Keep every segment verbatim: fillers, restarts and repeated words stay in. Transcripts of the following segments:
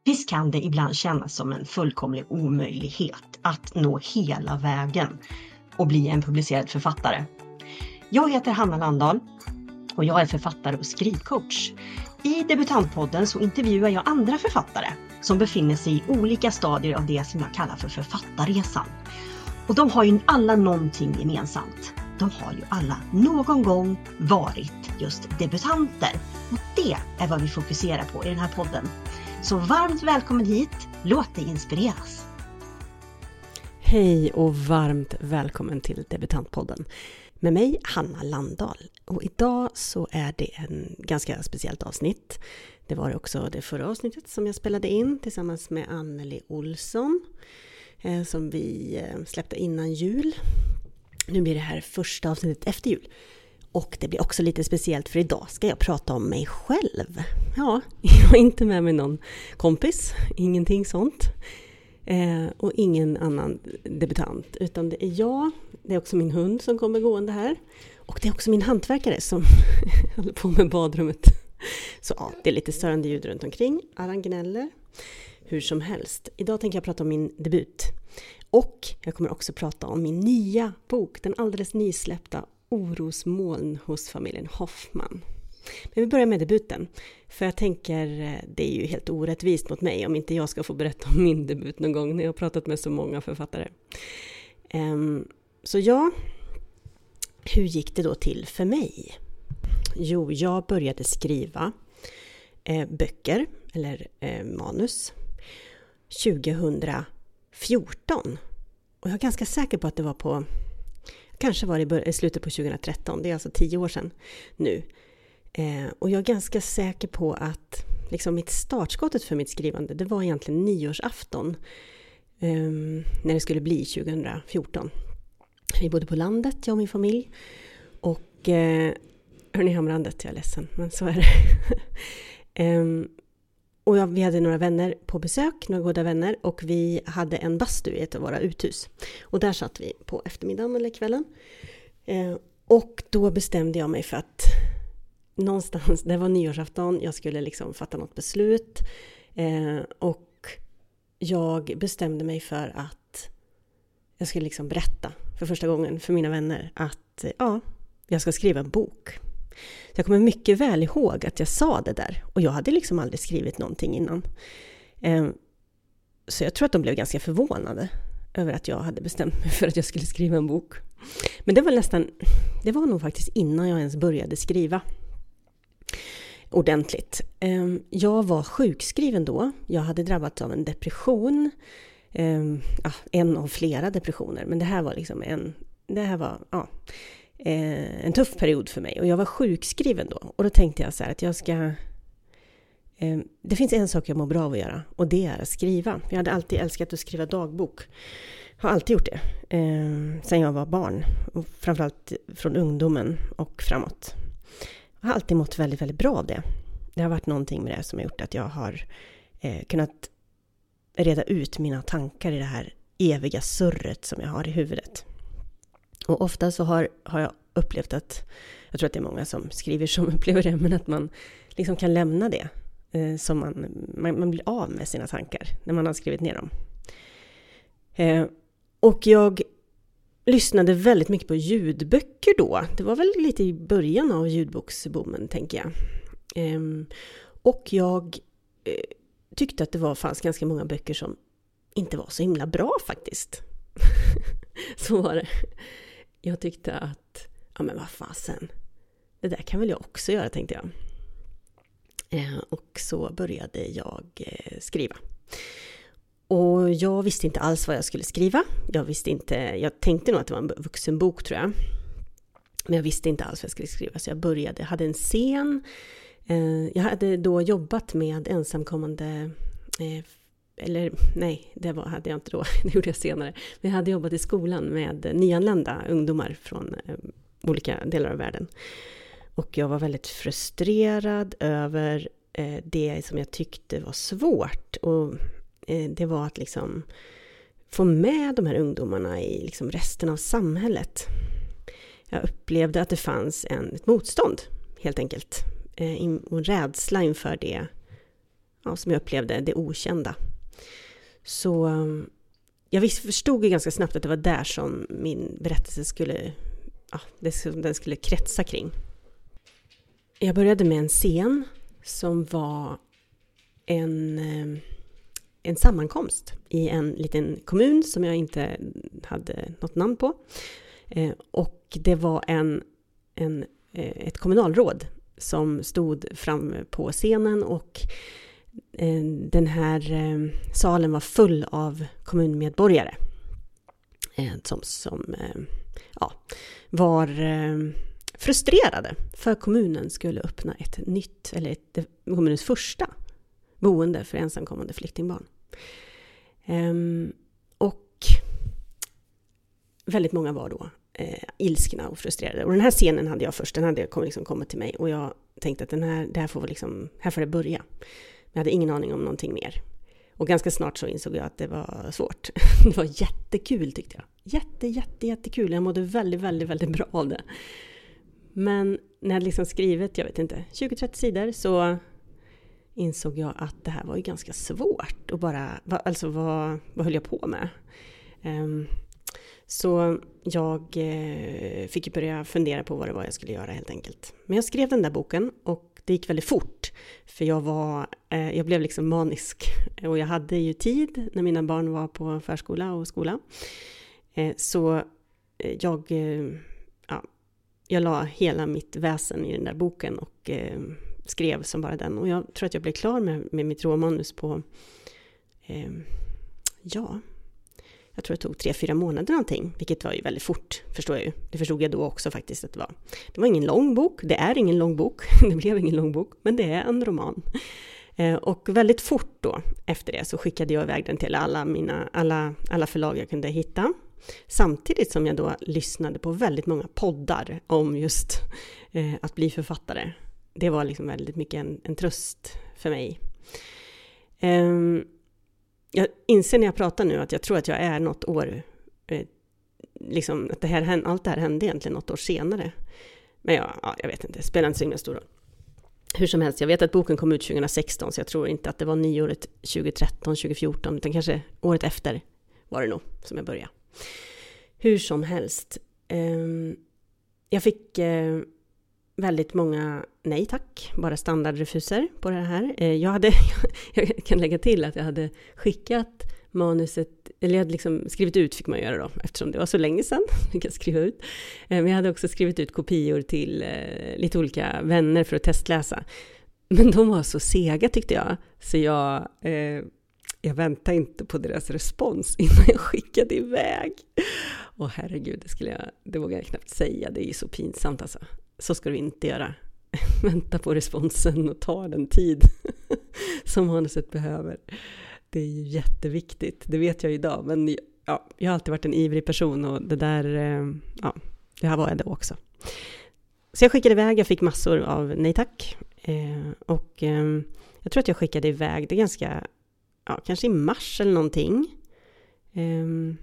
Visst kan det ibland kännas som en fullkomlig omöjlighet att nå hela vägen och bli en publicerad författare. Jag heter Hanna Landahl och jag är författare och skrivcoach. I Debutantpodden så intervjuar jag andra författare som befinner sig i olika stadier av det som jag kallar för författarresan. Och de har ju alla någonting gemensamt. De har ju alla någon gång varit just debutanter. Och det är vad vi fokuserar på i den här podden. Så varmt välkommen hit, låt dig inspireras. Hej och varmt välkommen till Debutantpodden. Med mig Hanna Landahl. Och idag så är det en ganska speciellt avsnitt. Det var också det förra avsnittet som jag spelade in tillsammans med Anneli Olsson. Eh, som vi eh, släppte innan jul. Nu blir det här första avsnittet efter jul. Och det blir också lite speciellt för idag ska jag prata om mig själv. Ja, jag har inte med mig någon kompis, ingenting sånt. Eh, och ingen annan debutant. Utan det är jag, det är också min hund som kommer gående här. Och det är också min hantverkare som håller på med badrummet. Så ja, det är lite störande ljud runt omkring. Aran gnäller. Hur som helst. Idag tänker jag prata om min debut. Och jag kommer också prata om min nya bok. Den alldeles nysläppta Orosmoln hos familjen Hoffman. Men vi börjar med debuten. För jag tänker, det är ju helt orättvist mot mig om inte jag ska få berätta om min debut någon gång när jag har pratat med så många författare. Um, så ja, hur gick det då till för mig? Jo, jag började skriva eh, böcker, eller eh, manus, tjugohundrafjorton. Och jag är ganska säker på att det var på, kanske var det i slutet på tjugohundratretton, det är alltså tio år sedan nu. Eh, och jag är ganska säker på att liksom mitt startskottet för mitt skrivande, det var egentligen nyårsafton eh, när det skulle bli tjugohundrafjorton. Vi bodde på landet, jag och min familj. Och eh, hörni, hamrandet, jag är ledsen, men så är det. eh, och jag, vi hade några vänner på besök, några goda vänner. Och vi hade en bastu i ett av våra uthus. Och där satt vi på eftermiddagen eller kvällen. Eh, och då bestämde jag mig för att någonstans, det var nyårsafton, jag skulle liksom fatta något beslut. Eh, och jag bestämde mig för att jag skulle liksom berätta för första gången för mina vänner att ja, jag ska skriva en bok. Så jag kommer mycket väl ihåg att jag sa det där. Och jag hade liksom aldrig skrivit någonting innan. Eh, så jag tror att de blev ganska förvånade över att jag hade bestämt mig för att jag skulle skriva en bok. Men det var nästan, det var nog faktiskt innan jag ens började skriva ordentligt. Eh, jag var sjukskriven då. Jag hade drabbats av en depression. Eh, ja, en av flera depressioner. Men det här var liksom en, det här var, ja... en tuff period för mig och jag var sjukskriven då och då tänkte jag så här att jag ska eh, det finns en sak jag mår bra av att göra och det är att skriva. Jag hade alltid älskat att skriva dagbok, har alltid gjort det eh, sen jag var barn och framförallt från ungdomen och framåt. Jag har alltid mått väldigt väldigt bra av det. Det har varit någonting med det som har gjort att jag har eh, kunnat reda ut mina tankar i det här eviga surret som jag har i huvudet. Och ofta så har, har jag upplevt att, jag tror att det är många som skriver som upplever det, men att man liksom kan lämna det. Eh, som man, man, man blir av med sina tankar när man har skrivit ner dem. Eh, och jag lyssnade väldigt mycket på ljudböcker då. Det var väl lite i början av ljudboksboomen, tänker jag. Eh, och jag eh, tyckte att det var, fanns ganska många böcker som inte var så himla bra faktiskt. Så var det. Jag tyckte att, ja men vad fasen, det där kan väl jag också göra, tänkte jag. Eh, och så började jag eh, skriva. Och jag visste inte alls vad jag skulle skriva. Jag visste inte, jag tänkte nog att det var en vuxenbok, tror jag. Men jag visste inte alls vad jag skulle skriva. Så jag började, jag hade en scen. Eh, jag hade då jobbat med ensamkommande eh, eller nej, det var, hade jag inte då, det gjorde jag senare. Men jag hade jobbat i skolan med nyanlända ungdomar från eh, olika delar av världen. Och jag var väldigt frustrerad över eh, det som jag tyckte var svårt. Och eh, det var att liksom få med de här ungdomarna i liksom resten av samhället. Jag upplevde att det fanns en, ett motstånd, helt enkelt. Eh, och en rädsla inför det ja, som jag upplevde det okända. Så jag visst, förstod ju ganska snabbt att det var där som min berättelse skulle, ja, det, den skulle kretsa kring. Jag började med en scen som var en, en sammankomst i en liten kommun som jag inte hade något namn på. Och det var en, en, ett kommunalråd som stod fram på scenen, och den här salen var full av kommunmedborgare som, som ja, var frustrerade för kommunen skulle öppna ett nytt, eller ett, kommunens första boende för ensamkommande flyktingbarn. Och väldigt många var då eh, ilskna och frustrerade. Och den här scenen hade jag först, den hade kommit, liksom kommit till mig, och jag tänkte att den här, det här får liksom, här får det börja. Jag hade ingen aning om någonting mer. Och ganska snart så insåg jag att det var svårt. Det var jättekul tyckte jag. Jätte, jätte, jättekul. Jag mådde väldigt, väldigt, väldigt bra av det. Men när jag hade liksom skrivit, jag vet inte, tjugo till trettio sidor, så insåg jag att det här var ju ganska svårt. Och bara, alltså vad, vad höll jag på med? Um, så jag eh, fick ju börja fundera på vad det var jag skulle göra helt enkelt. Men jag skrev den där boken, och det gick väldigt fort. För jag var, eh, jag blev liksom manisk. Och jag hade ju tid när mina barn var på förskola och skola. Eh, så eh, jag, eh, ja, jag la hela mitt väsen i den där boken och eh, skrev som bara den. Och jag tror att jag blev klar med, med mitt råmanus på, eh, ja, jag tror det tog tre, fyra månader någonting. Vilket var ju väldigt fort, förstår jag ju. Det förstod jag då också faktiskt att det var. Det var ingen lång bok, det är ingen lång bok. Det blev ingen lång bok, men det är en roman. Eh, och väldigt fort då, efter det, så skickade jag iväg den till alla, mina, alla, alla förlag jag kunde hitta. Samtidigt som jag då lyssnade på väldigt många poddar om just eh, att bli författare. Det var liksom väldigt mycket en, en tröst för mig. Eh, jag inser när jag pratar nu att jag tror att jag är något år, eh, liksom att det här, allt det här hände egentligen något år senare. Men jag, ja, jag vet inte, det spelar inte så stor roll. Hur som helst, jag vet att boken kom ut tjugo sexton, så jag tror inte att det var nyåret tjugo tretton tjugo fjorton, utan kanske året efter var det nog som jag började. Hur som helst, eh, jag fick eh, väldigt många nej tack, bara standardrefuser på det här. Eh, jag, hade, jag kan lägga till att jag hade skickat manuset, eller jag hade liksom skrivit ut, fick man göra då, eftersom det var så länge sedan, fick jag skriva ut. Eh, men jag hade också skrivit ut kopior till eh, lite olika vänner för att testläsa. Men de var så sega tyckte jag, så jag... Eh, Jag väntade inte på deras respons innan jag skickade iväg. Åh herregud, det, skulle jag, det vågar jag knappt säga. Det är ju så pinsamt alltså. Så ska du inte göra. Vänta på responsen och ta den tid som manuset behöver. Det är ju jätteviktigt. Det vet jag idag. Men ja, jag har alltid varit en ivrig person, och det där, ja, det här var jag då också. Så jag skickade iväg. Jag fick massor av nej tack. Eh, och eh, jag tror att jag skickade iväg det ganska... Ja, kanske i mars eller någonting. Ehm,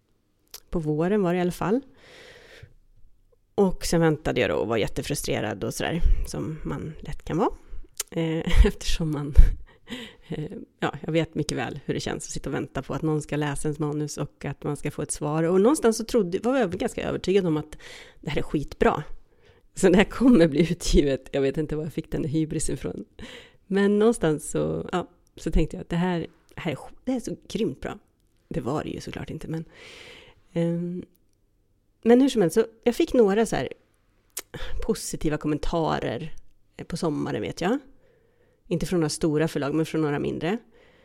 på våren var det i alla fall. Och sen väntade jag då och var jättefrustrerad och sådär. Som man lätt kan vara. Ehm, eftersom man... ja, jag vet mycket väl hur det känns att sitta och vänta på att någon ska läsa ens manus och att man ska få ett svar. Och någonstans så trodde, var jag ganska övertygad om att det här är skitbra. Så det här kommer bli utgivet. Jag vet inte var jag fick den hybrisen ifrån. Men någonstans så... Ja, så tänkte jag att det här, här är, det är så grymt bra. Det var det ju såklart inte, men... Um, men hur som helst, så jag fick några så här positiva kommentarer på sommaren, vet jag. Inte från några stora förlag, men från några mindre.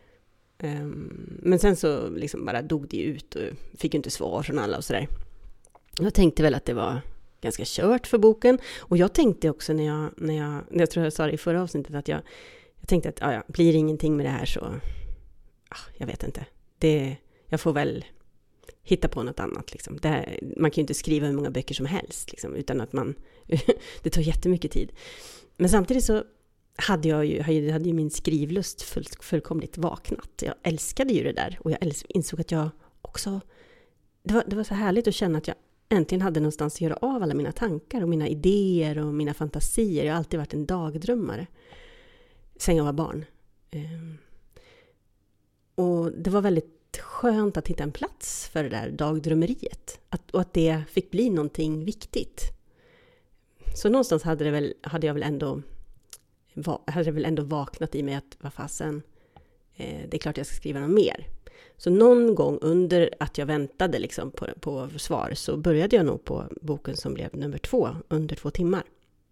Um, men sen så liksom bara dog det ut och fick inte svar från alla och sådär. Jag tänkte väl att det var ganska kört för boken. Och jag tänkte också när jag, när jag, jag tror jag sa det i förra avsnittet, att jag Jag tänkte att ja, ja, blir det ingenting med det här så... Ah, jag vet inte. Det, jag får väl hitta på något annat. Liksom. Det här, man kan ju inte skriva hur många böcker som helst. Liksom, utan att man... det tar jättemycket tid. Men samtidigt så hade jag ju, hade ju min skrivlust full, fullkomligt vaknat. Jag älskade ju det där. Och jag älsk, insåg att jag också... Det var, det var så härligt att känna att jag äntligen hade någonstans att göra av alla mina tankar och mina idéer och mina fantasier. Jag har alltid varit en dagdrömmare. Sen jag var barn. Um, och det var väldigt skönt att hitta en plats för det där dagdrömmeriet. Att, och att det fick bli någonting viktigt. Så någonstans hade, det väl, hade jag väl ändå, hade det väl ändå vaknat i mig att vad fasen, eh, det är klart jag ska skriva något mer. Så någon gång under att jag väntade liksom på, på svar så började jag nog på boken som blev nummer två under två timmar.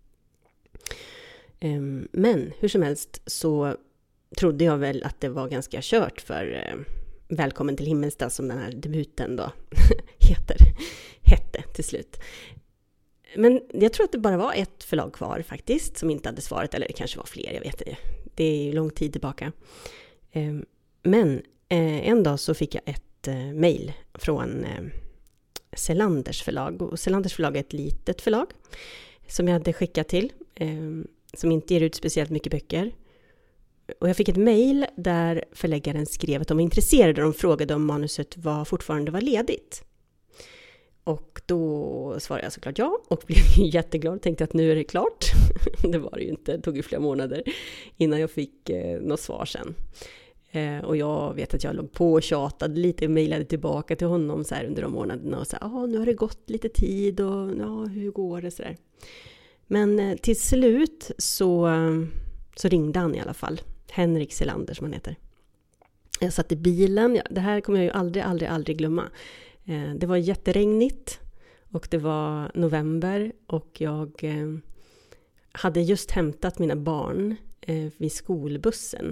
Um, men hur som helst så trodde jag väl att det var ganska kört för uh, Välkommen till Himmelstad, som den här debuten då heter, hette till slut. Men jag tror att det bara var ett förlag kvar faktiskt som inte hade svarat, eller det kanske var fler, jag vet inte. Det är ju lång tid tillbaka. Um, men uh, en dag så fick jag ett uh, mejl från uh, Selanders förlag. Och Selanders förlag är ett litet förlag som jag hade skickat till. Um, som inte ger ut speciellt mycket böcker. Och jag fick ett mejl där förläggaren skrev att de var intresserade. De frågade om manuset var fortfarande var ledigt. Och då svarade jag såklart ja. Och blev jätteglad. Tänkte att nu är det klart. Det var det ju inte. Det tog ju flera månader innan jag fick eh, något svar sen. Eh, och jag vet att jag låg på och tjatade lite. Och mejlade tillbaka till honom så här under de månaderna. Och sa, ja nu har det gått lite tid. Och ja, hur går det så där. Men till slut så, så ringde han i alla fall. Henrik Selander som han heter. Jag satt i bilen. Ja, det här kommer jag ju aldrig, aldrig, aldrig glömma. Eh, det var jätteregnigt. Och det var november. Och jag eh, hade just hämtat mina barn eh, vid skolbussen.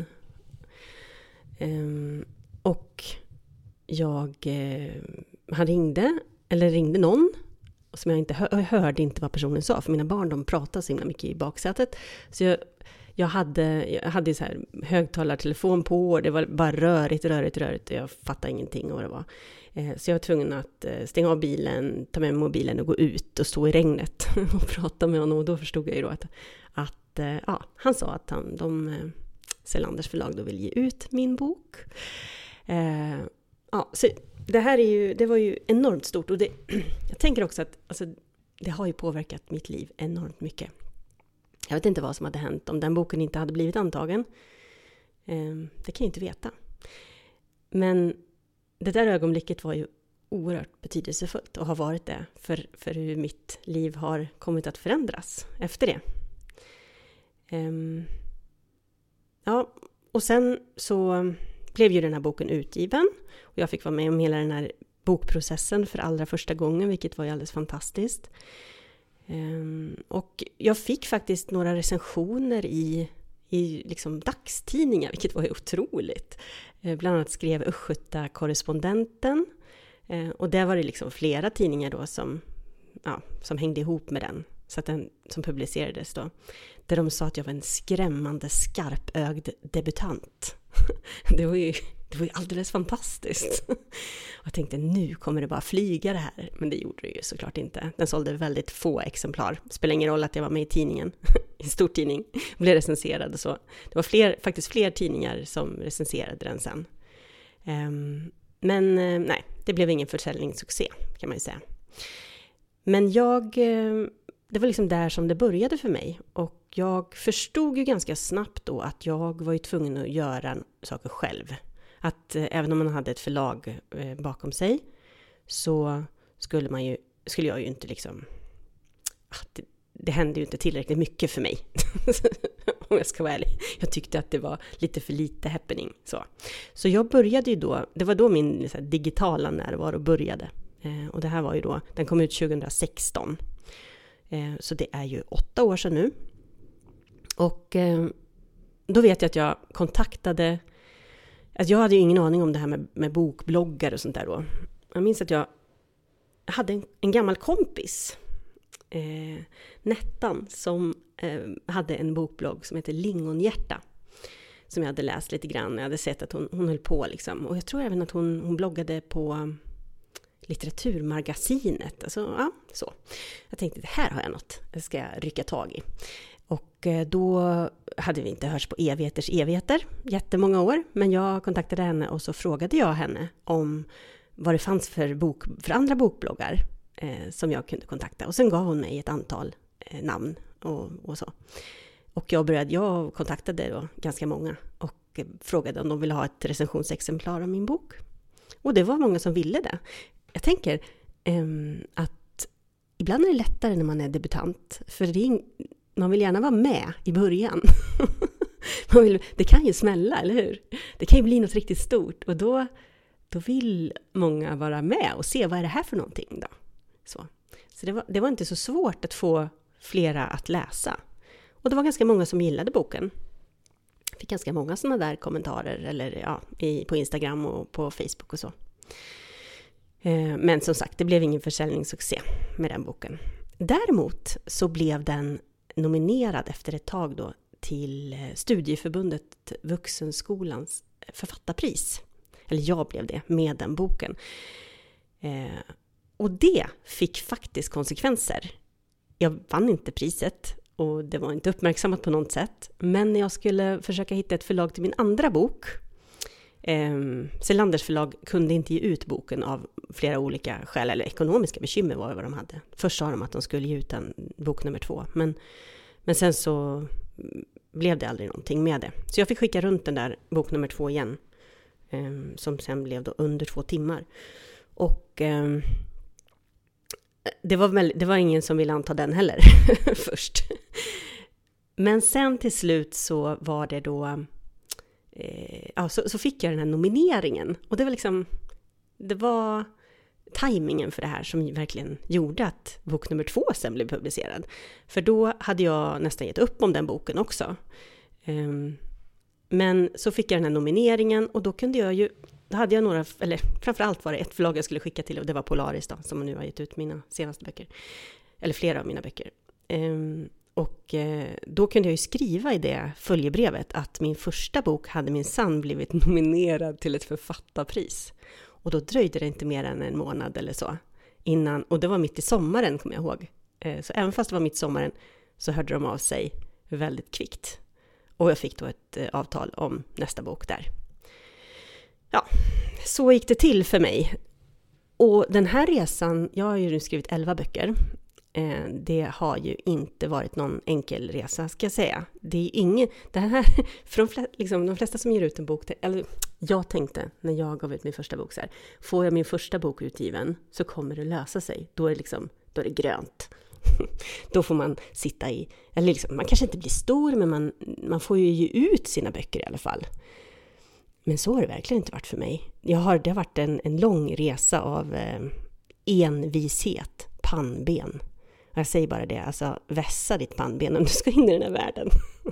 Eh, och jag eh, han ringde. Eller ringde någon. Som jag inte hör, jag hörde inte vad personen sa. För mina barn de pratade så himla mycket i baksätet. Så jag, jag hade, jag hade så här högtalartelefon på. Och det var bara rörigt, rörigt, rörigt. Jag fattade ingenting vad det var. Eh, så jag var tvungen att eh, stänga av bilen. Ta med mobilen och gå ut och stå i regnet. Och prata med honom. Och då förstod jag ju då att, att eh, ja, han sa att han, de, eh, Selanders förlag då vill ge ut min bok. Eh, ja, så... Det här är ju, det var ju enormt stort och det, jag tänker också att alltså, det har ju påverkat mitt liv enormt mycket. Jag vet inte vad som hade hänt om den boken inte hade blivit antagen. Eh, det kan jag inte veta. Men det där ögonblicket var ju oerhört betydelsefullt och har varit det för, för hur mitt liv har kommit att förändras efter det. Eh, ja, och sen så blev ju den här boken utgiven. Och jag fick vara med om hela den här bokprocessen för allra första gången, vilket var ju alldeles fantastiskt. Um, och jag fick faktiskt några recensioner i, i liksom dagstidningar, vilket var ju otroligt. Uh, bland annat skrev Östgöta-korrespondenten. Uh, och där var det liksom flera tidningar då som, ja, som hängde ihop med den. Så att den som publicerades då. Där de sa att jag var en skrämmande skarpögd debutant. Det var ju, det var ju alldeles fantastiskt. Och jag tänkte, nu kommer det bara flyga det här. Men det gjorde det ju såklart inte. Den sålde väldigt få exemplar. Det spelar ingen roll att jag var med i tidningen. I en stor tidning. Blev recenserad och så. Det var fler, faktiskt fler tidningar som recenserade den sen. Um, men uh, nej, det blev ingen försäljningssuccé kan man ju säga. Men jag... Uh, Det var liksom där som det började för mig. Och jag förstod ju ganska snabbt då att jag var ju tvungen att göra saker själv. Att eh, även om man hade ett förlag eh, bakom sig så skulle, man ju, skulle jag ju inte liksom... Ah, det, det hände ju inte tillräckligt mycket för mig. Om jag ska vara ärlig. Jag tyckte att det var lite för lite happening. Så, så jag började ju då... Det var då min liksom, digitala närvaro började. Eh, och det här var ju då... Den kom ut tjugohundrasexton. Så det är ju åtta år sedan nu. Och då vet jag att jag kontaktade... Att jag hade ju ingen aning om det här med, med bokbloggar och sånt där då. Jag minns att jag hade en, en gammal kompis. Eh, Nettan som eh, hade en bokblogg som heter Lingonhjärta. Som jag hade läst lite grann. Jag hade sett att hon, hon höll på liksom. Och jag tror även att hon, hon bloggade på... Litteraturmagasinet. Alltså, ja, så. Jag tänkte, det här har jag något. Det ska jag rycka tag i. Och då hade vi inte hörts på evigheters evigheter. Jättemånga år. Men jag kontaktade henne och så frågade jag henne om vad det fanns för, bok, för andra bokbloggar eh, som jag kunde kontakta. Och sen gav hon mig ett antal eh, namn och, och så. Och jag började, jag kontaktade då ganska många. Och frågade om de ville ha ett recensionsexemplar av min bok. Och det var många som ville det. Jag tänker um, att ibland är det lättare när man är debutant. För det är ing- man vill gärna vara med i början. man vill, det kan ju smälla, eller hur? Det kan ju bli något riktigt stort. Och då, då vill många vara med och se, vad är det här för någonting då? Så, så det, var, det var inte så svårt att få flera att läsa. Och det var ganska många som gillade boken. Jag fick ganska många sådana där kommentarer eller, ja, i, på Instagram och på Facebook och så. Eh, men som sagt, det blev ingen försäljningssuccé med den boken. Däremot så blev den nominerad efter ett tag då till Studieförbundet Vuxenskolans författarpris. Eller jag blev det med den boken. Eh, och det fick faktiskt konsekvenser. Jag vann inte priset och det var inte uppmärksammat på något sätt. Men när jag skulle försöka hitta ett förlag till min andra bok. Eh, Selanders förlag kunde inte ge ut boken av flera olika skäl. Eller ekonomiska bekymmer var det vad de hade. Först sa de att de skulle ge ut en bok nummer två. Men, men sen så blev det aldrig någonting med det. Så jag fick skicka runt den där bok nummer två igen. Eh, som sen blev då under två timmar. Och... Eh, Det var, väl, det var ingen som ville anta den heller först. Men sen till slut så var det då... Eh, ja, så, så fick jag den här nomineringen. Och det var liksom... Det var tajmingen för det här som verkligen gjorde att bok nummer två sen blev publicerad. För då hade jag nästan gett upp om den boken också. Eh, men så fick jag den här nomineringen och då kunde jag ju... Då hade jag några, eller framförallt var det ett förlag jag skulle skicka till och det var Polaris då, som nu har gett ut mina senaste böcker. Eller flera av mina böcker. Ehm, och eh, då kunde jag ju skriva i det följebrevet att min första bok hade minsann blivit nominerad till ett författarpris. Och då dröjde det inte mer än en månad eller så. Innan, och det var mitt i sommaren kommer jag ihåg. Ehm, så även fast det var mitt i sommaren så hörde de av sig väldigt kvickt. Och jag fick då ett eh, avtal om nästa bok där. Ja, så gick det till för mig. Och den här resan, jag har ju nu skrivit elva böcker. Eh, det har ju inte varit någon enkel resa, ska jag säga. Det är ingen, det här, för de flesta, liksom, de flesta som ger ut en bok, eller jag tänkte när jag gav ut min första bok så här, får jag min första bok utgiven så kommer det lösa sig. Då är det liksom, då är det grönt. Då får man sitta i, eller liksom, man kanske inte blir stor, men man, man får ju ge ut sina böcker i alla fall. Men så har det verkligen inte varit för mig. Jag har, det har varit en, en lång resa av eh, envishet, pannben. Och jag säger bara det, alltså vässa ditt pannben om du ska in i den här världen.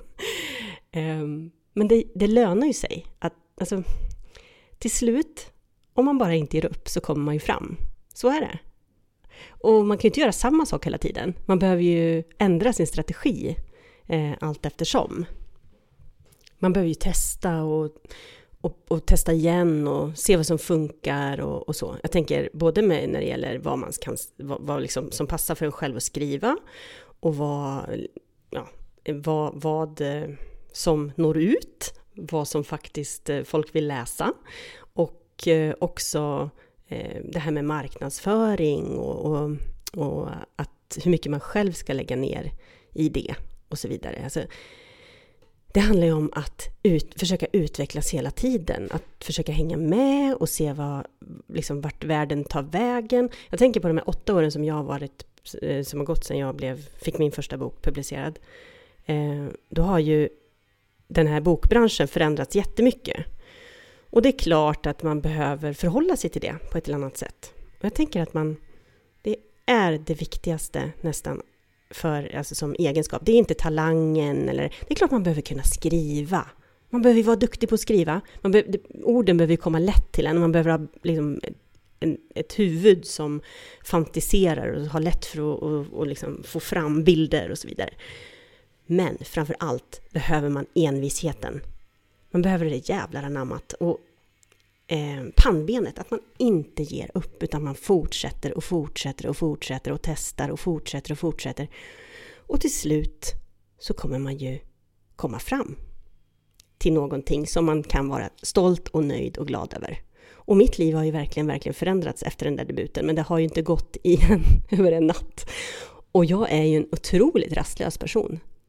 um, men det, det lönar ju sig. Att, alltså, till slut, om man bara inte ger upp så kommer man ju fram. Så är det. Och man kan ju inte göra samma sak hela tiden. Man behöver ju ändra sin strategi eh, allt eftersom. Man behöver ju testa och... Och, och testa igen och se vad som funkar och, och så. Jag tänker både med när det gäller vad man kan, vad, vad liksom, som passar för en själv att skriva och vad, ja, vad, vad som når ut, vad som faktiskt folk vill läsa och eh, också eh, det här med marknadsföring och, och, och att hur mycket man själv ska lägga ner i det och så vidare. Alltså, det handlar ju om att ut, försöka utvecklas hela tiden. Att försöka hänga med och se vad, liksom, vart världen tar vägen. Jag tänker på de här åtta åren som jag har varit, som har gått sedan jag blev, fick min första bok publicerad. Eh, då har ju den här bokbranschen förändrats jättemycket. Och det är klart att man behöver förhålla sig till det på ett eller annat sätt. Och jag tänker att man, det är det viktigaste nästan för, alltså som egenskap. Det är inte talangen eller, det är klart man behöver kunna skriva. Man behöver vara duktig på att skriva. Man behöver, orden behöver komma lätt till en. Man behöver ha liksom en, ett huvud som fantiserar och har lätt för att och, och liksom få fram bilder och så vidare. Men framför allt behöver man envisheten. Man behöver det jävlar anammat. Och eh, pannbenet, att man inte ger upp utan man fortsätter och fortsätter och fortsätter och testar och fortsätter och fortsätter. Och till slut så kommer man ju komma fram till någonting som man kan vara stolt och nöjd och glad över. Och mitt liv har ju verkligen, verkligen förändrats efter den där debuten. Men det har ju inte gått i en, över en natt. Och jag är ju en otroligt rastlös person.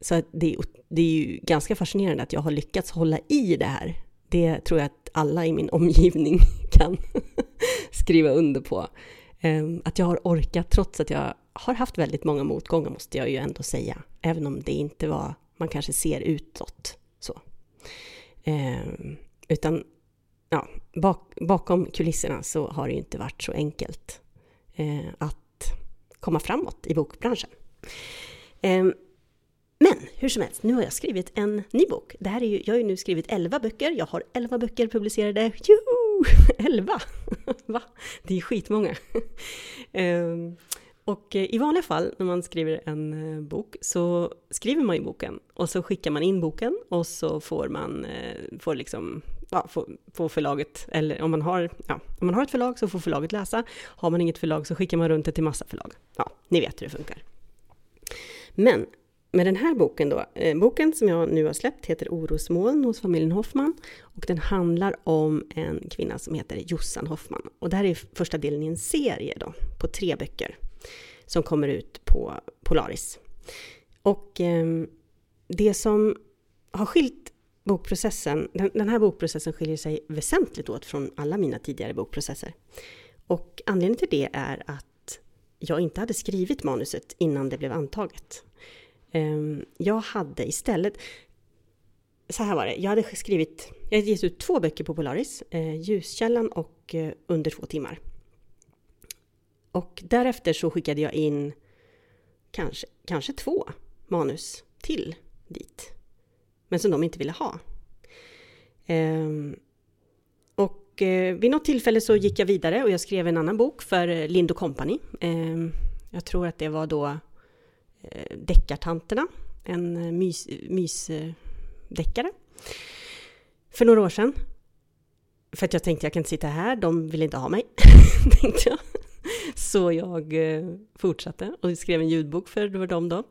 så att det, det är ju ganska fascinerande att jag har lyckats hålla i det här. Det tror jag att alla i min omgivning kan skriva under på. Att jag har orkat trots att jag har haft väldigt många motgångar, måste jag ju ändå säga. Även om det inte var, man kanske ser utåt så. Utan ja, bak, bakom kulisserna så har det ju inte varit så enkelt att komma framåt i bokbranschen. Men hur som helst, nu har jag skrivit en ny bok. Det här är ju, jag har ju nu skrivit elva böcker. Jag har elva böcker publicerade. Juhu! elva! Va? Det är skitmånga. um, och i vanliga fall när man skriver en uh, bok så skriver man ju boken. Och så skickar man in boken och så får man uh, får liksom, ja, får, får förlaget, eller om man, har, ja, om man har ett förlag så får förlaget läsa. Har man inget förlag så skickar man runt det till massa förlag. Ja, ni vet hur det funkar. Men med den här boken då, eh, boken som jag nu har släppt heter Orosmoln hos familjen Hoffman. Och den handlar om en kvinna som heter Jossan Hoffman. Och det här är första delen i en serie då, på tre böcker som kommer ut på Polaris. Och eh, det som har skilt bokprocessen, den, den här bokprocessen skiljer sig väsentligt åt från alla mina tidigare bokprocesser. Och anledningen till det är att jag inte hade skrivit manuset innan det blev antaget. Jag hade istället, så här var det, jag hade skrivit, jag hade gett ut två böcker på Polaris, eh, Ljuskällan och eh, Under två timmar. Och därefter så skickade jag in kanske, kanske två manus till dit, men som de inte ville ha. Eh, och eh, vid något tillfälle så gick jag vidare och jag skrev en annan bok för Lind och Company. Eh, jag tror att det var då Deckartanterna, en mys, mysdeckare för några år sedan. För att jag tänkte jag kan inte sitta här, de vill inte ha mig, tänkte jag. Så jag fortsatte och skrev en ljudbok för det var dem då.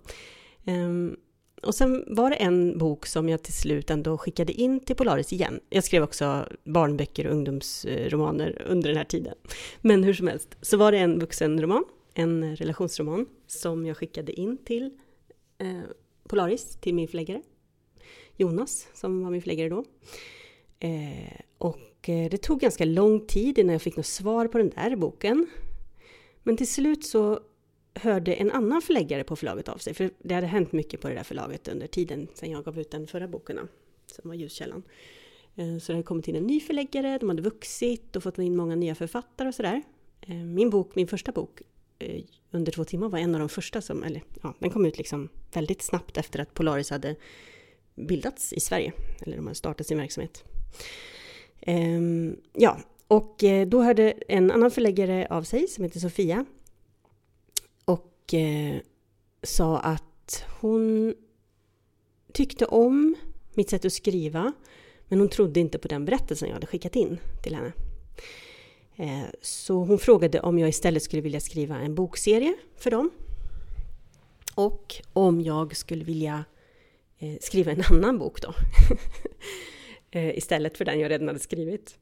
Och sen var det en bok som jag till slut ändå skickade in till Polaris igen. Jag skrev också barnböcker och ungdomsromaner under den här tiden. Men hur som helst, så var det en vuxenroman, en relationsroman som jag skickade in till eh, Polaris, till min förläggare Jonas, som var min förläggare då. Eh, och eh, det tog ganska lång tid innan jag fick något svar på den där boken. Men till slut så hörde en annan förläggare på förlaget av sig. För det hade hänt mycket på det där förlaget under tiden sedan jag gav ut den förra boken, som var Ljuskällan. Eh, så det hade kommit in en ny förläggare, de hade vuxit och fått in många nya författare och sådär. Eh, min bok, min första bok, Under två timmar, var en av de första som, eller ja, den kom ut liksom väldigt snabbt efter att Polaris hade bildats i Sverige, eller de hade startat sin verksamhet. Ehm, ja, och då hörde en annan förläggare av sig som heter Sofia och eh, sa att hon tyckte om mitt sätt att skriva, men hon trodde inte på den berättelsen jag hade skickat in till henne. Så hon frågade om jag istället skulle vilja skriva en bokserie för dem. Och om jag skulle vilja skriva en annan bok då. Istället för den jag redan hade skrivit.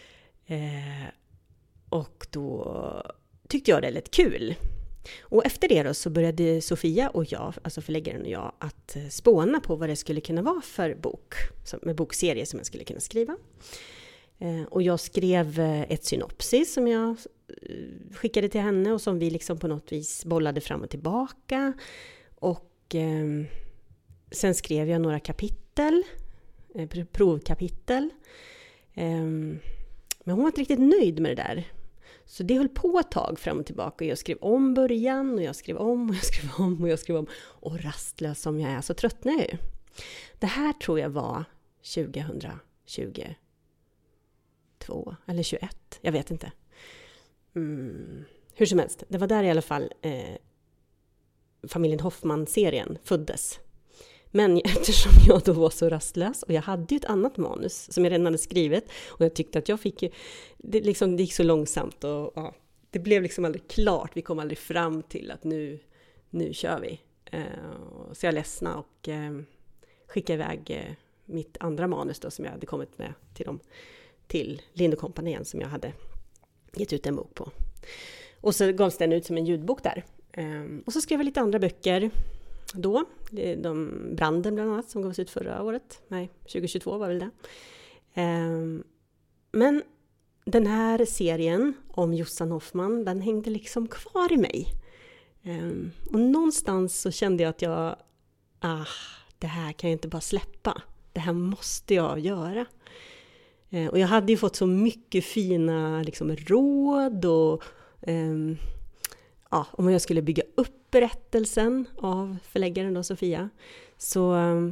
Och då tyckte jag det lät kul. Och efter det då så började Sofia och jag, alltså förläggaren och jag, att spåna på vad det skulle kunna vara för bok. Med bokserie som jag skulle kunna skriva. Och jag skrev ett synopsis som jag skickade till henne och som vi liksom på något vis bollade fram och tillbaka. Och eh, sen skrev jag några kapitel, eh, provkapitel. Eh, men hon var inte riktigt nöjd med det där. Så det höll på ett tag fram och tillbaka. Jag skrev om början och jag skrev om och jag skrev om och jag skrev om. Och rastlös som jag är så tröttnade jag ju. Det här tror jag var tjugohundratjugo. Två eller tjugoett, jag vet inte. Mm. Hur som helst, det var där i alla fall eh, familjen Hoffman-serien föddes. Men eftersom jag då var så rastlös och jag hade ju ett annat manus som jag redan hade skrivit och jag tyckte att jag fick ju, det, liksom, det gick så långsamt och ja, det blev liksom aldrig klart. Vi kom aldrig fram till att nu, nu kör vi. Eh, så jag ledsna och eh, skickade iväg eh, mitt andra manus då som jag hade kommit med till dem. Till Lind och Company som jag hade gett ut en bok på. Och så gavs den ut som en ljudbok där. Um, och så skrev jag lite andra böcker. då. De branden bland annat som gavs ut förra året. Nej, tjugohundratjugotvå var väl det. Eh, men den här serien om Jossan Hoffmann, den hängde liksom kvar i mig. Eh, och någonstans så kände jag att jag, ah, det här kan jag inte bara släppa. Det här måste jag göra. Eh, och jag hade ju fått så mycket fina liksom, råd och eh, ja, om jag skulle bygga upp berättelsen av förläggaren då, Sofia. Så eh,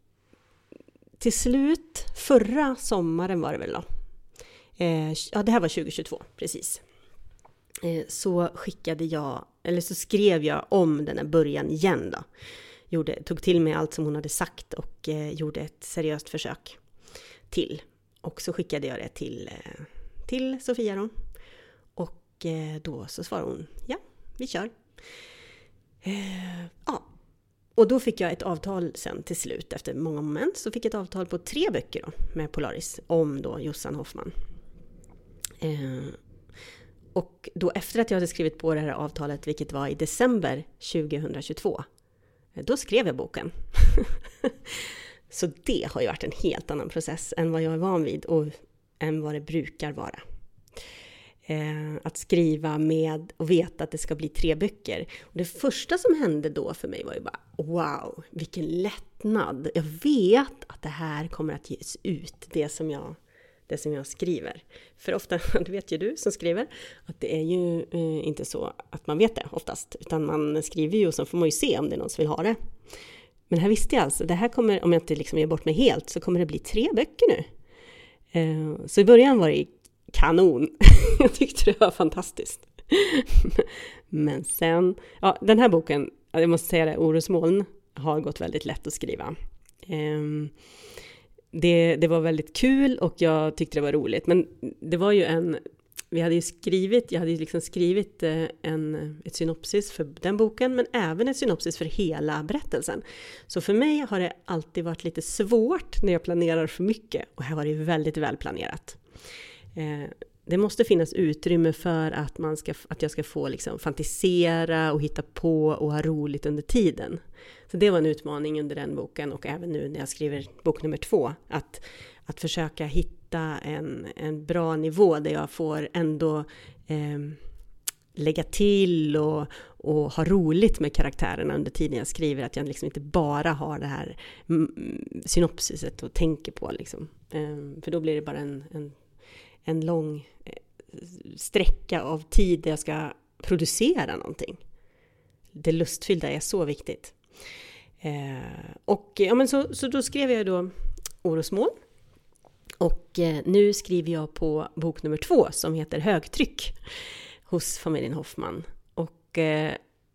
till slut, förra sommaren var det väl då. Eh, ja, det här var tjugohundratjugotvå, precis. Eh, så skickade jag, eller så skrev jag om den här början igen då. Gjorde, tog till mig allt som hon hade sagt och eh, gjorde ett seriöst försök till. Och så skickade jag det till, eh, till Sofia då. Och eh, då så svarade hon, ja, vi kör. Eh, ja. Och då fick jag ett avtal sen till slut, efter många moment, så fick jag ett avtal på tre böcker då, med Polaris om då Jossan Hoffmann. Eh, och då efter att jag hade skrivit på det här avtalet, vilket var i december tjugohundratjugotvå, då skrev jag boken. Så det har ju varit en helt annan process än vad jag är van vid och än vad det brukar vara. Eh, att skriva med och veta att det ska bli tre böcker. Och det första som hände då för mig var ju bara, wow, vilken lättnad. Jag vet att det här kommer att ges ut, det som jag, det som jag skriver. För ofta, det vet ju du som skriver, att det är ju eh, inte så att man vet det oftast. Utan man skriver ju och så får man ju se om det är någon som vill ha det. Men här visste jag alltså, det här kommer, om jag inte liksom ger bort mig helt, så kommer det bli tre böcker nu. Eh, så i början var det kanon. Jag tyckte det var fantastiskt. Men sen, ja, den här boken, jag måste säga det, Orosmoln har gått väldigt lätt att skriva. Eh, det, det var väldigt kul och jag tyckte det var roligt. Men det var ju en, vi hade ju skrivit, jag hade ju liksom skrivit en, ett synopsis för den boken, men även ett synopsis för hela berättelsen. Så för mig har det alltid varit lite svårt när jag planerar för mycket. Och här var det väldigt väl planerat. Eh, det måste finnas utrymme för att, man ska, att jag ska få liksom fantisera och hitta på och ha roligt under tiden. Så det var en utmaning under den boken och även nu när jag skriver bok nummer två. Att, att försöka hitta en, en bra nivå där jag får ändå eh, lägga till och, och ha roligt med karaktärerna under tiden jag skriver. Att jag liksom inte bara har det här synopsiset och tänker på. Liksom. Eh, för då blir det bara en, en, en lång sträcka av tid där jag ska producera någonting. Det lustfyllda är så viktigt. Eh, och ja, men så, så då skrev jag då Orosmoln. Och eh, nu skriver jag på bok nummer två som heter Högtryck hos familjen Hoffmann. Och eh,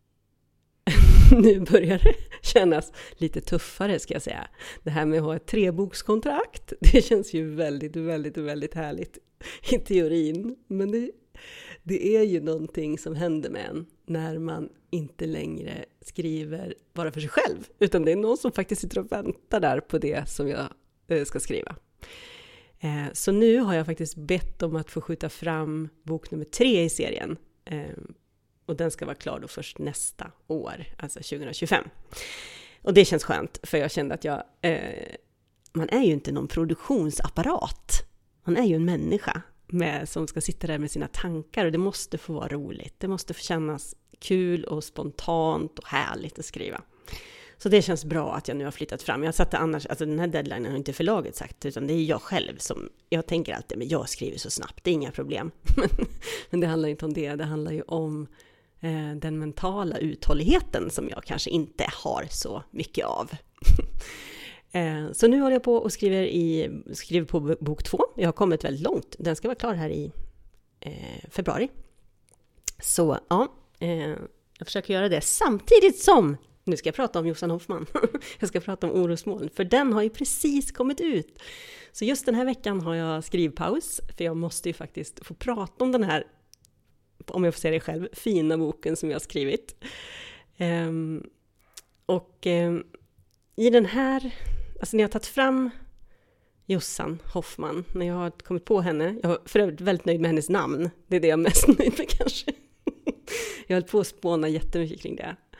nu börjar det kännas lite tuffare, ska jag säga. Det här med att ha ett trebokskontrakt, det känns ju väldigt, väldigt, väldigt härligt i teorin. Men det, det är ju någonting som händer med en när man inte längre skriver bara för sig själv. Utan det är någon som faktiskt sitter och väntar där på det som jag eh, ska skriva. Eh, så nu har jag faktiskt bett om att få skjuta fram bok nummer tre i serien. Eh, och den ska vara klar då först nästa år, alltså tjugohundratjugofem. Och det känns skönt, för jag kände att jag... Eh, man är ju inte någon produktionsapparat. Man är ju en människa med, som ska sitta där med sina tankar. Och det måste få vara roligt. Det måste få kännas kul och spontant och härligt att skriva. Så det känns bra att jag nu har flyttat fram. Jag satte annars, alltså den här deadlinen har inte förlaget sagt, utan det är jag själv som, jag tänker alltid, men jag skriver så snabbt, det är inga problem. Men det handlar inte om det, det handlar ju om eh, den mentala uthålligheten som jag kanske inte har så mycket av. eh, så nu håller jag på och skriver, i, skriver på bok två. Jag har kommit väldigt långt, den ska vara klar här i eh, februari. Så ja, eh, jag försöker göra det samtidigt som nu ska jag prata om Jossan Hoffmann. Jag ska prata om Orosmoln, för den har ju precis kommit ut. Så just den här veckan har jag skrivpaus, för jag måste ju faktiskt få prata om den här, om jag får säga det själv, fina boken som jag har skrivit. Um, och um, i den här, alltså när jag har tagit fram Jossan Hoffmann, när jag har kommit på henne, jag är för övrigt väldigt nöjd med hennes namn. Det är det jag är mest nöjd med kanske. Jag höll på att spåna jättemycket kring det.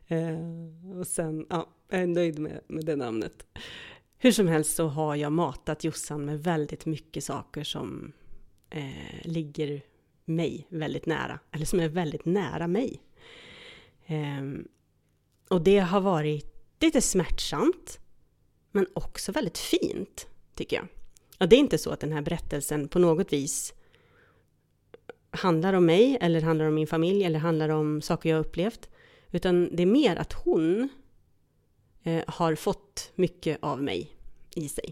Eh, och sen, ja, jag är nöjd med, med det namnet. Hur som helst så har jag matat Jossan med väldigt mycket saker som eh, ligger mig väldigt nära. Eller som är väldigt nära mig. Eh, och det har varit lite smärtsamt. Men också väldigt fint, tycker jag. Och det är inte så att den här berättelsen på något vis handlar om mig. Eller handlar om min familj. Eller handlar om saker jag upplevt. Utan det är mer att hon eh, har fått mycket av mig i sig.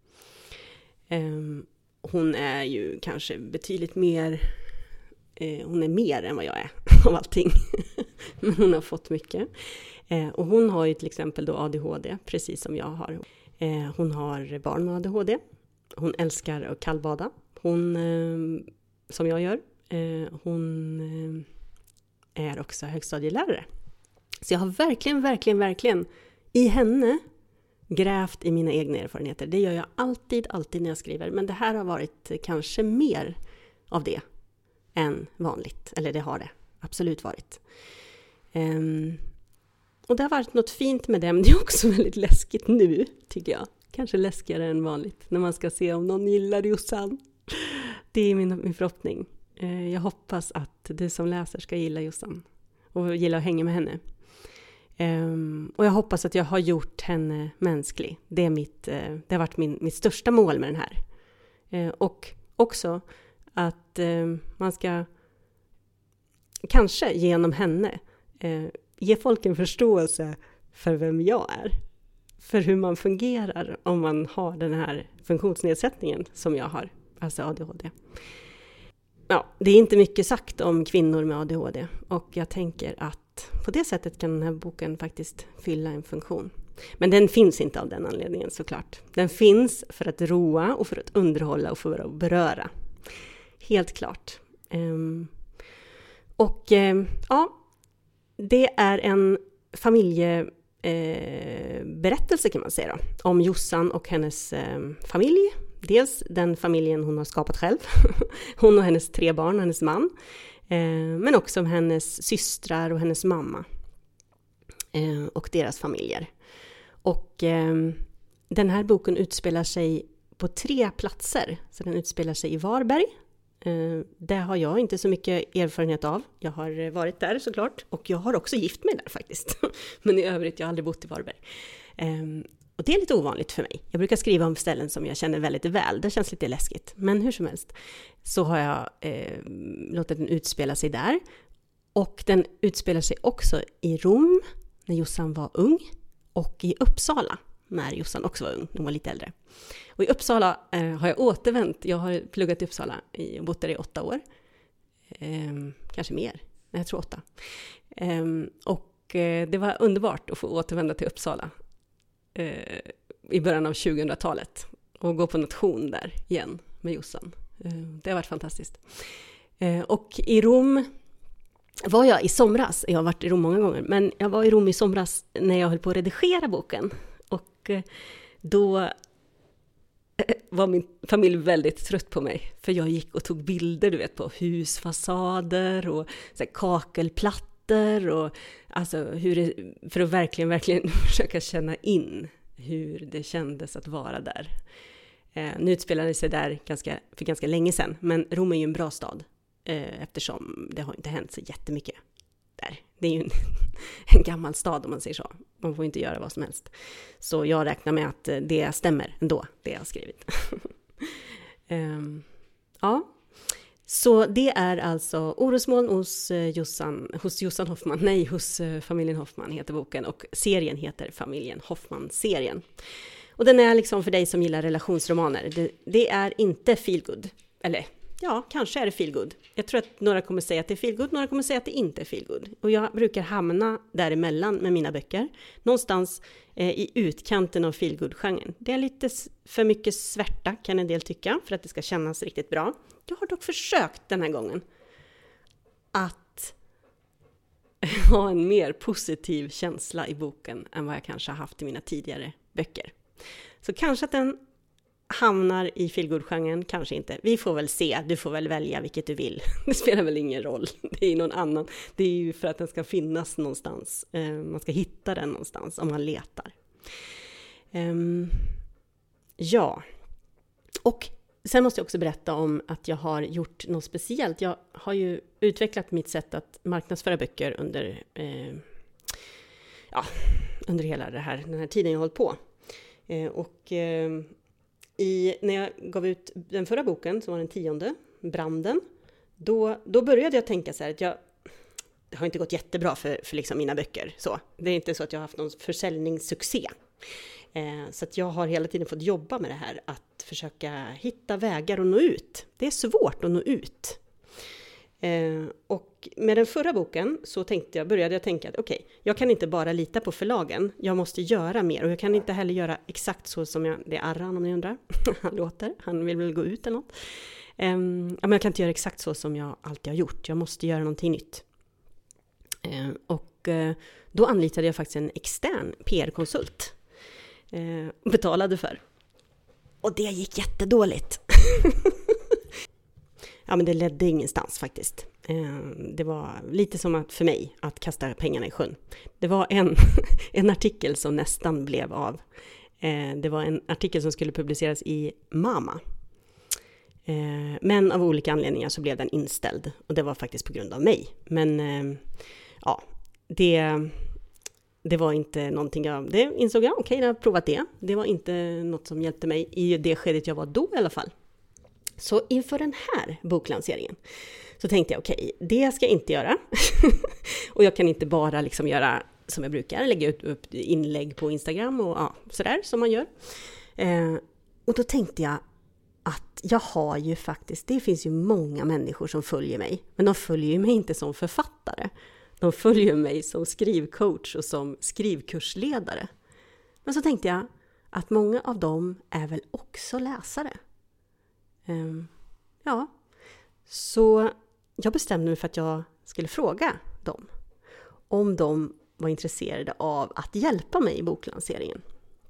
Um, hon är ju kanske betydligt mer, eh, hon är mer än vad jag är av allting. Men hon har fått mycket. Eh, och hon har ju till exempel då A D H D, precis som jag har. Eh, hon har barn med A D H D. Hon älskar att kallbada. Hon, eh, som jag gör, eh, hon eh, är också högstadielärare. Så jag har verkligen, verkligen, verkligen i henne grävt i mina egna erfarenheter. Det gör jag alltid, alltid när jag skriver. Men det här har varit kanske mer av det än vanligt. Eller det har det absolut varit. Um, och det har varit något fint med det. Men det är också väldigt läskigt nu, tycker jag. Kanske läskigare än vanligt. När man ska se om någon gillar Jossan. Det är min, min förhoppning. Uh, jag hoppas att du som läser ska gilla Jossan. Och gilla att hänga med henne. Um, och jag hoppas att jag har gjort henne mänsklig. Det, är mitt, uh, det har varit min, mitt största mål med den här. Uh, och också att uh, man ska kanske genom henne uh, ge folk en förståelse för vem jag är. För hur man fungerar om man har den här funktionsnedsättningen som jag har. Alltså A D H D. Ja, det är inte mycket sagt om kvinnor med A D H D. Och jag tänker att på det sättet kan den här boken faktiskt fylla en funktion. Men den finns inte av den anledningen, såklart. Den finns för att roa och för att underhålla och för att beröra. Helt klart. Um, och um, ja, det är en familjeberättelse uh, kan man säga då, om Jossan och hennes uh, familj. Dels den familjen hon har skapat själv. Hon och hennes tre barn och hennes man. Eh, men också om hennes systrar och hennes mamma. Eh, och deras familjer. Och eh, den här boken utspelar sig på tre platser. Så den utspelar sig i Varberg. Eh, det har jag inte så mycket erfarenhet av. Jag har varit där såklart. Och jag har också gift mig där faktiskt. Men i övrigt jag har aldrig bott i Varberg. Eh, Och det är lite ovanligt för mig. Jag brukar skriva om ställen som jag känner väldigt väl. Det känns lite läskigt. Men hur som helst så har jag eh, låtit den utspela sig där. Och den utspelar sig också i Rom när Jossan var ung. Och i Uppsala när Jossan också var ung. Hon var lite äldre. Och i Uppsala eh, har jag återvänt. Jag har pluggat i Uppsala och bott där i åtta år. Eh, kanske mer. Nej, jag tror åtta. Eh, och eh, det var underbart att få återvända till Uppsala. I början av tjugohundratalet och gå på nation där igen med Jossan. Det har varit fantastiskt. Och i Rom var jag i somras. Jag har varit i Rom många gånger, men jag var i Rom i somras när jag höll på att redigera boken. Och då var min familj väldigt trött på mig. För jag gick och tog bilder, du vet, på husfasader och så här, kakelplattor och alltså hur det, för att verkligen, verkligen försöka känna in hur det kändes att vara där. Eh, nu utspelade det sig där ganska, för ganska länge sedan, men Rom är ju en bra stad eh, eftersom det har inte hänt så jättemycket där. Det är ju en, en gammal stad om man säger så. Man får inte göra vad som helst. Så jag räknar med att det stämmer ändå, det jag har skrivit. um, ja. Så det är alltså Orosmoln hos Jossan, hos Jossan Hoffmann, nej hos familjen Hoffmann heter boken och serien heter familjen Hoffmann-serien. Och den är liksom för dig som gillar relationsromaner. Det, det är inte feel good, eller ja, kanske är det feel good. Jag tror att några kommer säga att det är feel good, några kommer säga att det inte är feel good. Och jag brukar hamna däremellan med mina böcker. Någonstans eh, i utkanten av feel good-genren. Det är lite för mycket svärta kan en del tycka för att det ska kännas riktigt bra. Jag har dock försökt den här gången att ha en mer positiv känsla i boken än vad jag kanske har haft i mina tidigare böcker. Så kanske att den hamnar i feelgood-genren, kanske inte. Vi får väl se, du får väl välja vilket du vill. Det spelar väl ingen roll. Det är någon annan. Det är ju för att den ska finnas någonstans. Man ska hitta den någonstans om man letar. Um, ja. Och sen måste jag också berätta om att jag har gjort något speciellt. Jag har ju utvecklat mitt sätt att marknadsföra böcker under, eh, ja, under hela det här, den här tiden jag har hållit på. Eh, och eh, i, när jag gav ut den förra boken, som var den tionde, Branden, då, då började jag tänka så här att jag, det har inte gått jättebra för, för liksom mina böcker. Så. Det är inte så att jag har haft någon försäljningssuccé. Eh, så att jag har hela tiden fått jobba med det här, att försöka hitta vägar och nå ut. Det är svårt att nå ut. Eh, och med den förra boken så tänkte jag, började jag tänka att okej, okay, jag kan inte bara lita på förlagen. Jag måste göra mer, och jag kan inte heller göra exakt så som jag, det är Arran om ni undrar. Han låter, han vill väl gå ut eller något. Eh, men jag kan inte göra exakt så som jag alltid har gjort. Jag måste göra någonting nytt. Eh, och eh, då anlitade jag faktiskt en extern P R-konsult. Eh, betalade för. Och det gick jättedåligt. Ja, men det ledde ingenstans faktiskt. Eh, det var lite som att för mig att kasta pengarna i sjön. Det var en, en artikel som nästan blev av. Eh, det var en artikel som skulle publiceras i Mama. Eh, men av olika anledningar så blev den inställd. Och det var faktiskt på grund av mig. Men eh, ja, det... Det var inte någonting jag... Det insåg jag, okej, okay, jag har provat det. Det var inte något som hjälpte mig i det skedet jag var då i alla fall. Så inför den här boklanseringen så tänkte jag, okej, okay, det ska jag inte göra. Och jag kan inte bara liksom göra som jag brukar, lägga ut upp inlägg på Instagram och ja, sådär som man gör. Eh, och då tänkte jag att jag har ju faktiskt... Det finns ju många människor som följer mig. Men de följer ju mig inte som författare. De följer mig som skrivcoach och som skrivkursledare. Men så tänkte jag att många av dem är väl också läsare. Um, ja, så jag bestämde mig för att jag skulle fråga dem om de var intresserade av att hjälpa mig i boklanseringen.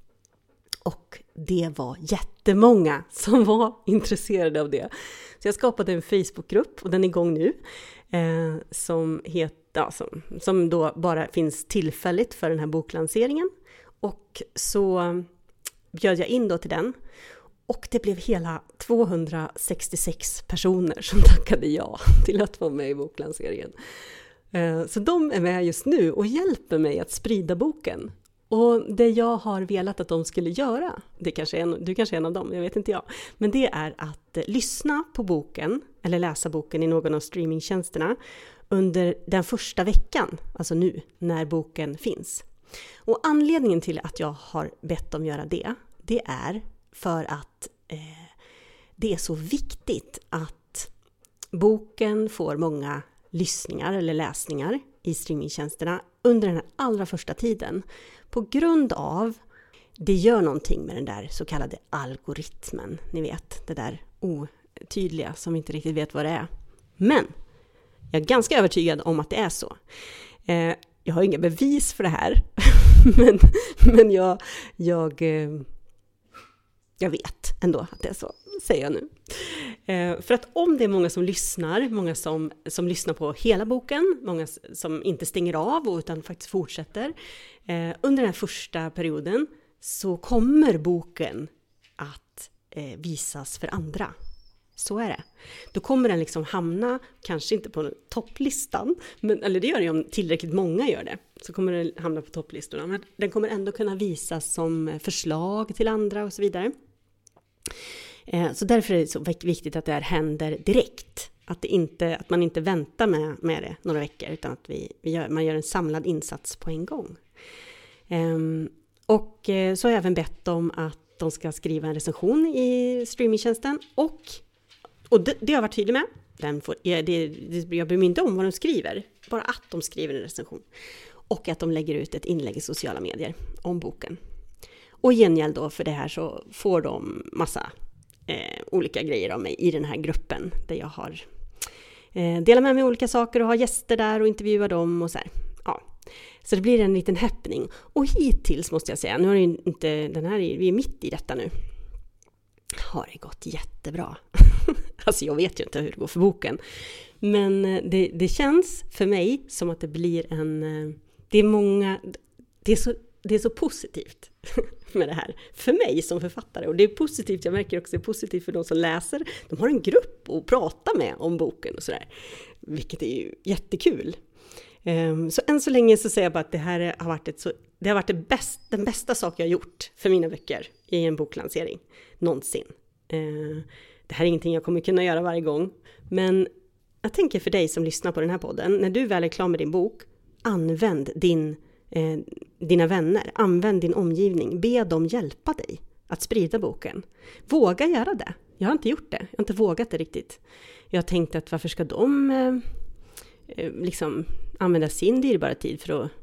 Och det var jättemånga som var intresserade av det. Så jag skapade en Facebookgrupp, och den är igång nu. Eh, som, het, ja, som, som då bara finns tillfälligt för den här boklanseringen. Och så bjöd jag in då till den. Och det blev hela tvåhundrasextiosex personer som tackade ja till att vara med i boklanseringen. Eh, så de är med just nu och hjälper mig att sprida boken. Och det jag har velat att de skulle göra, det kanske är en, du kanske är en av dem, jag vet inte jag. Men det är att eh, lyssna på boken eller läsa boken i någon av streamingtjänsterna under den första veckan, alltså nu när boken finns. Och anledningen till att jag har bett dem göra det, det är för att eh, det är så viktigt att boken får många lyssningar eller läsningar i streamingtjänsterna under den allra första tiden. På grund av, det gör någonting med den där så kallade algoritmen. Ni vet, det där otydliga som inte riktigt vet vad det är. Men jag är ganska övertygad om att det är så. Eh, jag har inga bevis för det här. men men jag, jag, eh, jag vet ändå att det är så, säger jag nu. Eh, för att om det är många som lyssnar, många som, som lyssnar på hela boken, många som inte stänger av utan faktiskt fortsätter, eh, under den här första perioden så kommer boken att eh, visas för andra. Så är det. Då kommer den liksom hamna, kanske inte på topplistan, men, eller det gör det om tillräckligt många gör det, så kommer den hamna på topplistorna. Men den kommer ändå kunna visas som förslag till andra och så vidare. Så därför är det så viktigt att det här händer direkt. Att, det inte, att man inte väntar med, med det några veckor, utan att vi, vi gör, man gör en samlad insats på en gång. Um, och så har jag även bett dem att de ska skriva en recension i streamingtjänsten. Och, och det, det har jag varit tydlig med. Den får, det, det, jag bryr mig inte om vad de skriver. Bara att de skriver en recension. Och att de lägger ut ett inlägg i sociala medier om boken. Och i gengäld då för det här så får de massa eh, olika grejer av mig i den här gruppen. Där jag har eh, delat med mig olika saker och har gäster där och intervjuar dem och så här. Ja. Så det blir en liten häppning. Och hittills måste jag säga, nu har det inte, den här, vi är mitt i detta nu. har det gått jättebra. Alltså jag vet ju inte hur det går för boken. Men det, det känns för mig som att det blir en... Det är många... Det är så, det är så positivt med det här. För mig som författare. Och det är positivt, jag märker också det är positivt för de som läser. De har en grupp att prata med om boken och sådär. Vilket är ju jättekul. Så än så länge så säger jag bara att det här har varit, ett så, det har varit det bäst, den bästa sak jag har gjort för mina böcker i en boklansering någonsin. Det här är ingenting jag kommer kunna göra varje gång, men jag tänker för dig som lyssnar på den här podden, när du väl är klar med din bok, använd din, eh, dina vänner, använd din omgivning, be dem hjälpa dig att sprida boken. Våga göra det. Jag har inte gjort det, jag har inte vågat det riktigt. Jag har tänkt att varför ska de eh, liksom använda sin dyrbara tid för att,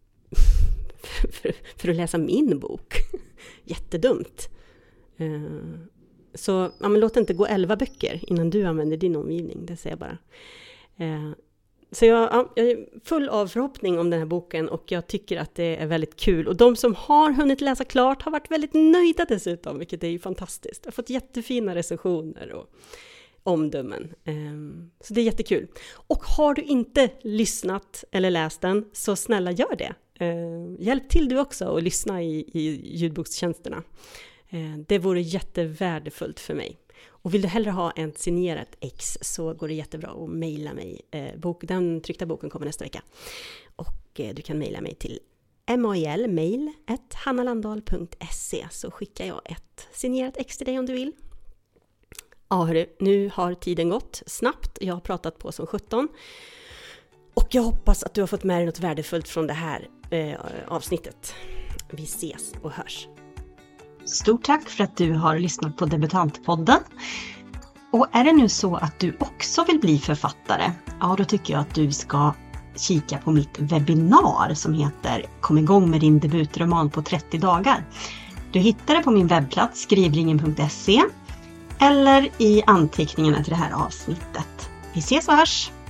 för, för att läsa min bok. Jättedumt. Uh, så ja, men låt inte gå elva böcker innan du använder din omgivning, det säger jag bara. Uh, så jag, ja, jag är full av förhoppning om den här boken och jag tycker att det är väldigt kul. Och de som har hunnit läsa klart har varit väldigt nöjda dessutom, vilket är ju fantastiskt. Jag har fått jättefina recensioner och omdömen. Så det är jättekul. Och har du inte lyssnat eller läst den, så snälla gör det. Hjälp till du också och lyssna i, i ljudbokstjänsterna. Det vore jättevärdefullt för mig. Och vill du hellre ha en signerat ex, så går det jättebra att mejla mig. Bok, den tryckta boken kommer nästa vecka. Och du kan mejla mig till mail mail at hannalandal punkt se, så skickar jag ett signerat ex till dig om du vill. Ja hörru, nu har tiden gått snabbt. Jag har pratat på som sjutton. Och jag hoppas att du har fått med dig något värdefullt från det här eh, avsnittet. Vi ses och hörs. Stort tack för att du har lyssnat på Debutantpodden. Och är det nu så att du också vill bli författare, ja då tycker jag att du ska kika på mitt webbinar som heter Kom igång med din debutroman på trettio dagar. Du hittar det på min webbplats skrivringen punkt se eller i anteckningarna till det här avsnittet. Vi ses och hörs!